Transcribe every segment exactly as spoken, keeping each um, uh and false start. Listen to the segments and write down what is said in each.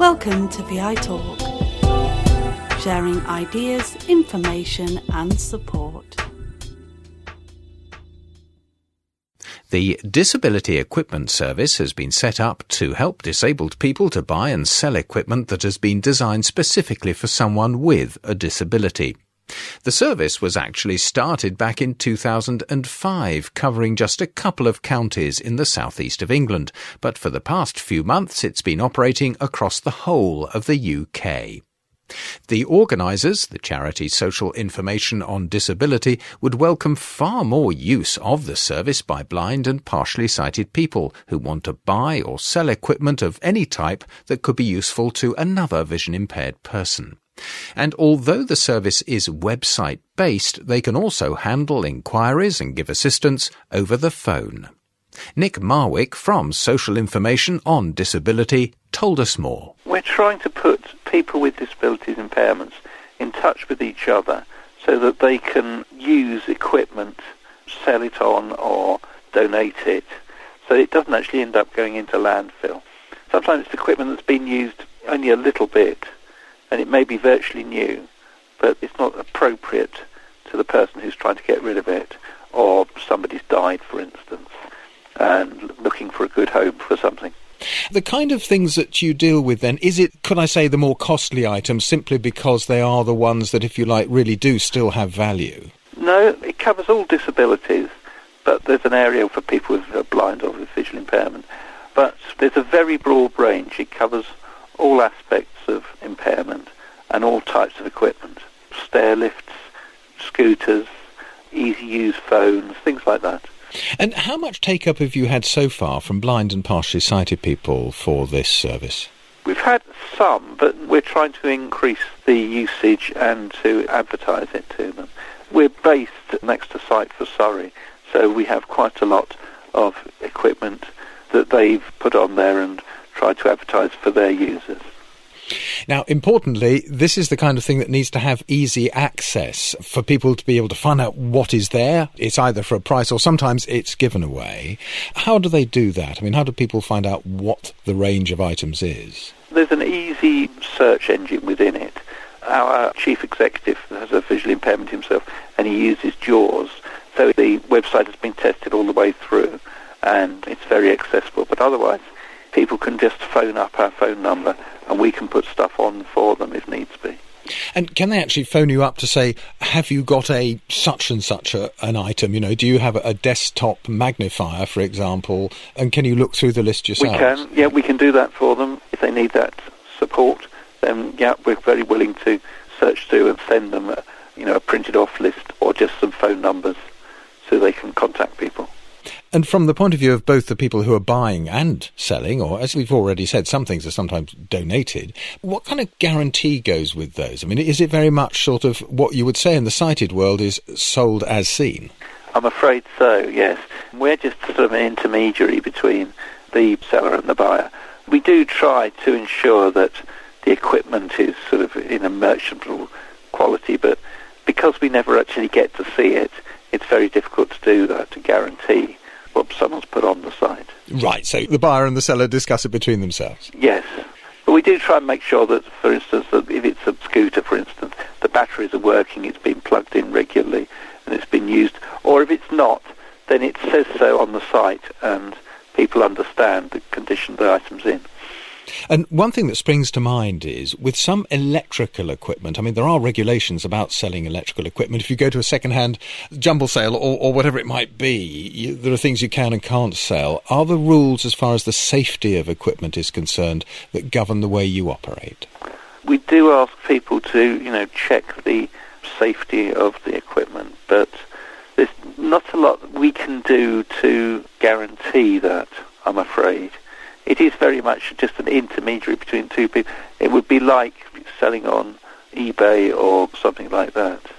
Welcome to V I Talk, sharing ideas, information and support. The Disability Equipment Service has been set up to help disabled people to buy and sell equipment that has been designed specifically for someone with a disability. The service was actually started back in two thousand five, covering just a couple of counties in the southeast of England, but for the past few months it's been operating across the whole of the U K. The organisers, the charity Social Information on Disability, would welcome far more use of the service by blind and partially sighted people who want to buy or sell equipment of any type that could be useful to another vision-impaired person. And although the service is website-based, they can also handle inquiries and give assistance over the phone. Nick Marwick from Social Information on Disability told us more. We're trying to put people with disabilities impairments in touch with each other so that they can use equipment, sell it on or donate it, so it doesn't actually end up going into landfill. Sometimes it's equipment that's been used only a little bit, and it may be virtually new, but it's not appropriate to the person who's trying to get rid of it, or somebody's died, for instance, and looking for a good home for something. The kind of things that you deal with then, is it, could I say, the more costly items simply because they are the ones that, if you like, really do still have value? No, it covers all disabilities, but there's an area for people with a blind or with visual impairment. But there's a very broad range. It covers all aspects of impairment and all types of equipment. Stair lifts, scooters, easy-use phones, things like that. And how much take-up have you had so far from blind and partially sighted people for this service? We've had some, but we're trying to increase the usage and to advertise it to them. We're based next to Sight for Surrey, so we have quite a lot of equipment that they've put on there and tried to advertise for their users. Now, importantly, this is the kind of thing that needs to have easy access for people to be able to find out what is there. It's either for a price or sometimes it's given away. How do they do that? I mean, how do people find out what the range of items is? There's an easy search engine within it. Our chief executive has a visual impairment himself, and he uses JAWS. So the website has been tested all the way through, and it's very accessible. But otherwise, people can just phone up our phone number and we can put stuff on for them if needs be. And can they actually phone you up to say, have you got a such and such a, an item? You know, do you have a, a desktop magnifier, for example, and can you look through the list yourself? We can, yeah, we can do that for them. If they need that support, then, yeah, we're very willing to search through and send them a, you know, a printed off list or just some phone numbers so they can contact people. And from the point of view of both the people who are buying and selling, or as we've already said, some things are sometimes donated, what kind of guarantee goes with those? I mean, is it very much sort of what you would say in the sighted world is sold as seen? I'm afraid so, yes. We're just sort of an intermediary between the seller and the buyer. We do try to ensure that the equipment is sort of in a merchantable quality, but because we never actually get to see it, it's very difficult to do that, to guarantee what someone's put on the site. Right, so the buyer and the seller discuss it between themselves? Yes. But we do try and make sure that, for instance, that if it's a scooter, for instance, the batteries are working, it's been plugged in regularly, and it's been used. Or if it's not, then it says so on the site, and people understand the condition the item's in. And one thing that springs to mind is, with some electrical equipment, I mean, there are regulations about selling electrical equipment. If you go to a second-hand jumble sale or, or whatever it might be, you, there are things you can and can't sell. Are the rules, as far as the safety of equipment is concerned, that govern the way you operate? We do ask people to, you know, check the safety of the equipment, but there's not a lot we can do to guarantee that, I'm afraid. It is very much just an intermediary between two people. It would be like selling on eBay or something like that.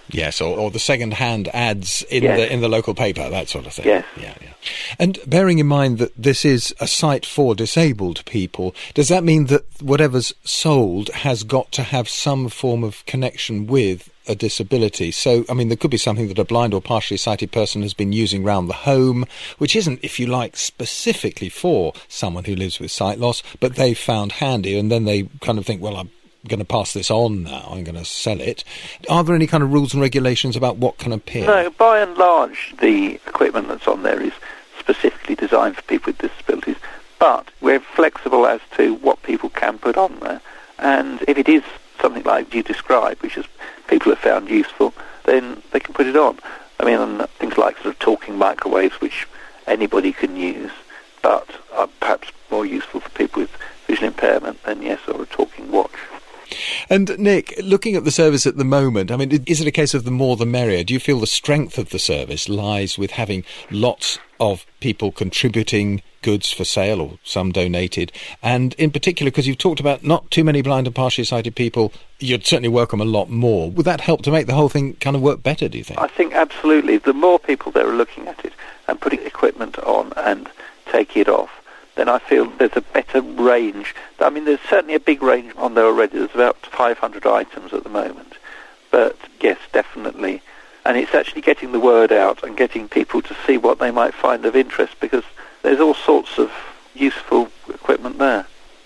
Yes, or, or the second-hand ads in yes. the in the local paper, that sort of thing. Yes. Yeah, yeah. And bearing in mind that this is a site for disabled people, does that mean that whatever's sold has got to have some form of connection with a disability? So, I mean, there could be something that a blind or partially sighted person has been using around the home, which isn't, if you like, specifically for someone who lives with sight loss, but they've found handy, and then they kind of think, well, I'm going to pass this on now, I'm going to sell it. Are there any kind of rules and regulations about what can appear? No, by and large, the equipment that's on there is specifically designed for people with disabilities, but we're flexible as to what people can put on there. And if it is something like you described, which is people have found useful, then they can put it on. I mean, and things like sort of talking microwaves, which anybody can use, but are perhaps more useful for people with vision impairment than, yes, or a talking watch. And Nick, looking at the service at the moment, I mean, is it a case of the more the merrier? Do you feel the strength of the service lies with having lots of people contributing goods for sale, or some donated? And in particular, because you've talked about not too many blind and partially sighted people, you'd certainly welcome a lot more. Would that help to make the whole thing kind of work better, do you think? I think absolutely. The more people that are looking at it and putting equipment on and taking it off, then I feel there's a better range. I mean, there's certainly a big range on there already. There's about five hundred items at the moment. But yes, definitely. And it's actually getting the word out and getting people to see what they might find of interest, because there's all sorts of useful equipment there.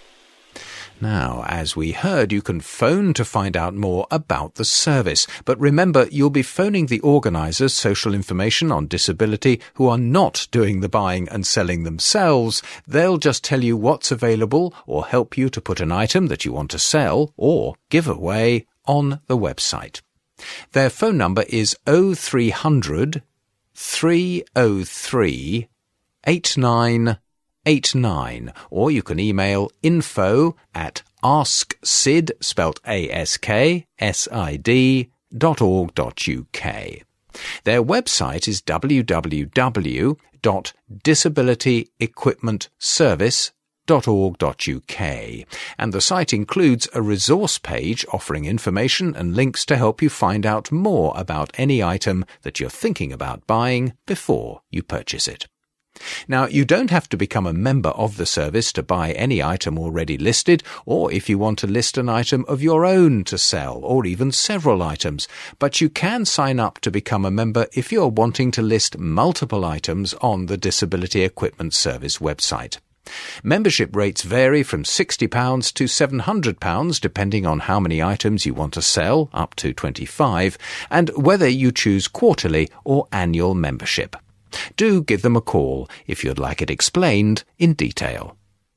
Now, as we heard, you can phone to find out more about the service. But remember, you'll be phoning the organisers, Social Information on Disability, who are not doing the buying and selling themselves. They'll just tell you what's available or help you to put an item that you want to sell or give away on the website. Their phone number is oh three hundred, three oh three, eight nine eight nine, or you can email info at asksid, spelt A S K S I D, dot org dot U K. Their website is w w w dot disability equipment service dot org dot U K, and the site includes a resource page offering information and links to help you find out more about any item that you're thinking about buying before you purchase it. Now, you don't have to become a member of the service to buy any item already listed, or if you want to list an item of your own to sell, or even several items, but you can sign up to become a member if you're wanting to list multiple items on the Disability Equipment Service website. Membership rates vary from sixty pounds to seven hundred pounds depending on how many items you want to sell, up to twenty-five, and whether you choose quarterly or annual membership. Do give them a call if you'd like it explained in detail.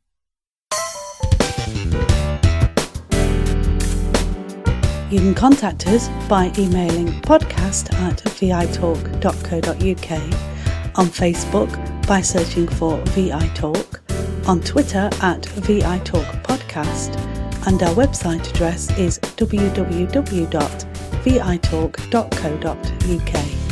You can contact us by emailing podcast at vitalk dot co dot uk, on Facebook by searching for ViTalk, on Twitter at ViTalkPodcast, and our website address is w w w dot vitalk dot co dot uk.